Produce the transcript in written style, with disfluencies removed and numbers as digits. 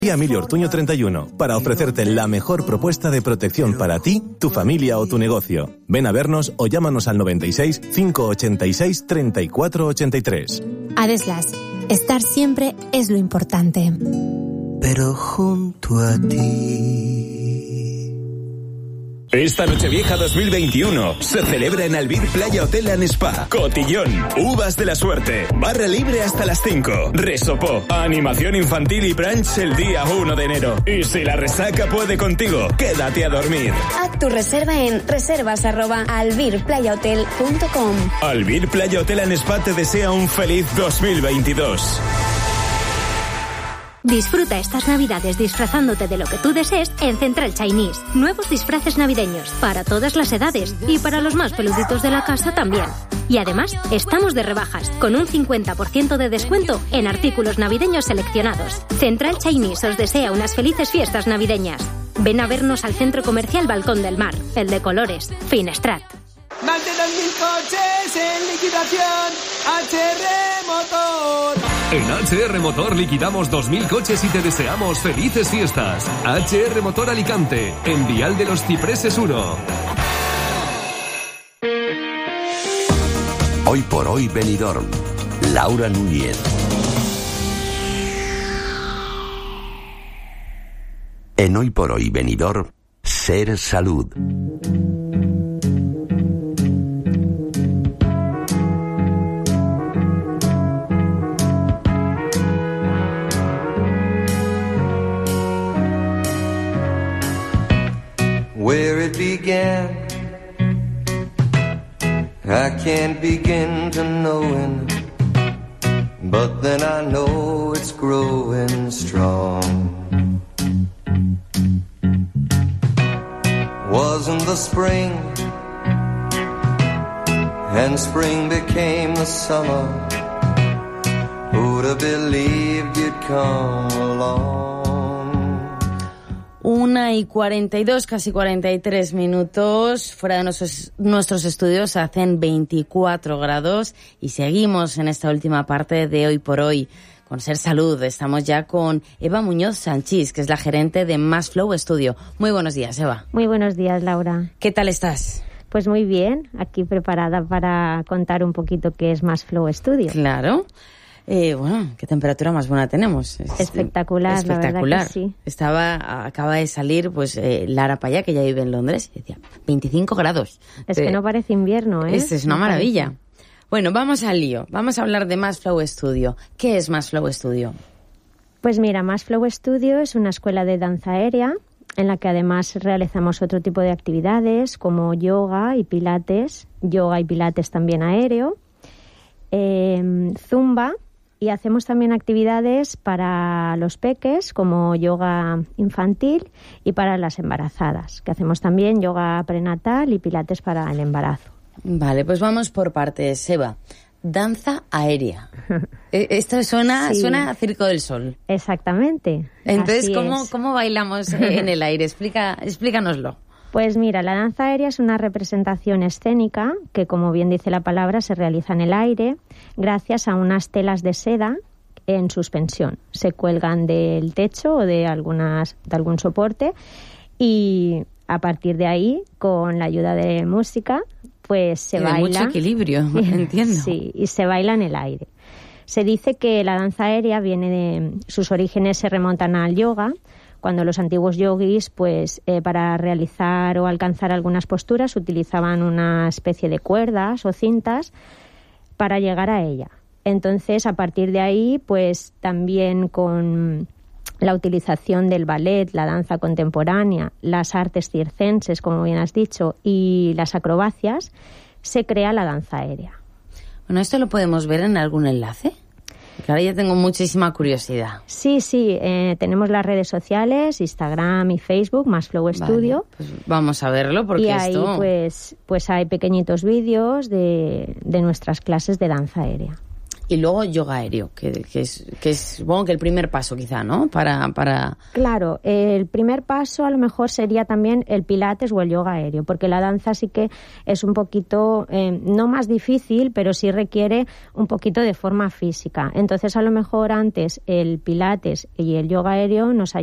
Emilio Ortuño 31, para ofrecerte la mejor propuesta de protección para ti, tu familia o tu negocio. Ven a vernos o llámanos al 96 586 34 83. Adeslas, estar siempre es lo importante. Pero junto a ti. Esta Nochevieja 2021 se celebra en Albir Playa Hotel and Spa. Cotillón, uvas de la suerte, barra libre hasta las 5, resopó, animación infantil y brunch el día 1 de enero. Y si la resaca puede contigo, quédate a dormir. Haz tu reserva en reservas@albirplayahotel.com. Albir Playa Hotel and Spa te desea un feliz 2022. Disfruta estas navidades disfrazándote de lo que tú desees en Central Chinese. Nuevos disfraces navideños para todas las edades y para los más peluditos de la casa también. Y además, estamos de rebajas, con un 50% de descuento en artículos navideños seleccionados. Central Chinese os desea unas felices fiestas navideñas. Ven a vernos al Centro Comercial Balcón del Mar, el de colores, Finestrat. Más de 2.000 coches en liquidación. HR Motor. En HR Motor liquidamos 2.000 coches y te deseamos felices fiestas. HR Motor Alicante, en Vial de los Cipreses 1. Hoy por hoy Benidorm. Laura Núñez. En Hoy por hoy Benidorm, Ser Salud. Where it began, I can't begin to knowing, but then I know it's growing strong. Wasn't the spring, and spring became the summer. Who'd have believed you'd come along? 1:42, casi 43 minutos. Fuera de nuestros estudios hacen 24 grados y seguimos en esta última parte de Hoy por Hoy con Ser Salud. Estamos ya con Eva Muñoz Sanchís, que es la gerente de Más Flow Studio. Muy buenos días, Eva. Muy buenos días, Laura. ¿Qué tal estás? Pues muy bien, aquí preparada para contar un poquito qué es Más Flow Studio. Claro. Bueno, qué temperatura más buena tenemos. Espectacular, la verdad que sí. Acaba de salir pues Lara Payá, que ya vive en Londres, y decía 25 grados. Es que no parece invierno, ¿eh? Es una maravilla. Bueno, vamos al lío. Vamos a hablar de Más Flow Studio. ¿Qué es Más Flow Studio? Pues mira, Más Flow Studio es una escuela de danza aérea en la que además realizamos otro tipo de actividades como yoga y pilates también aéreo, zumba. Y hacemos también actividades para los peques, como yoga infantil, y para las embarazadas, que hacemos también yoga prenatal y pilates para el embarazo. Vale, pues vamos por partes, Eva. Danza aérea. Esto suena a Circo del Sol. Exactamente. Entonces, ¿cómo bailamos en el aire? Explícanoslo. Pues mira, la danza aérea es una representación escénica que, como bien dice la palabra, se realiza en el aire gracias a unas telas de seda en suspensión. Se cuelgan del techo o de algún soporte y a partir de ahí, con la ayuda de música, pues se baila. Mucho equilibrio, entiendo. Sí, y se baila en el aire. Se dice que la danza aérea sus orígenes se remontan al yoga, cuando los antiguos yogis, pues para realizar o alcanzar algunas posturas utilizaban una especie de cuerdas o cintas para llegar a ella. Entonces, a partir de ahí, pues también con la utilización del ballet, la danza contemporánea, las artes circenses, como bien has dicho, y las acrobacias, se crea la danza aérea. Bueno, ¿esto lo podemos ver en algún enlace? Porque ahora ya tengo muchísima curiosidad. Sí, tenemos las redes sociales, Instagram y Facebook, Más Flow Studio. Pues vamos a verlo porque y ahí pues hay pequeñitos vídeos de nuestras clases de danza aérea. y luego yoga aéreo, que es supongo que el primer paso quizá, ¿no? Para... Claro, el primer paso a lo mejor sería también el pilates o el yoga aéreo, porque la danza sí que es un poquito, no más difícil, pero sí requiere un poquito de forma física. Entonces, a lo mejor antes el pilates y el yoga aéreo nos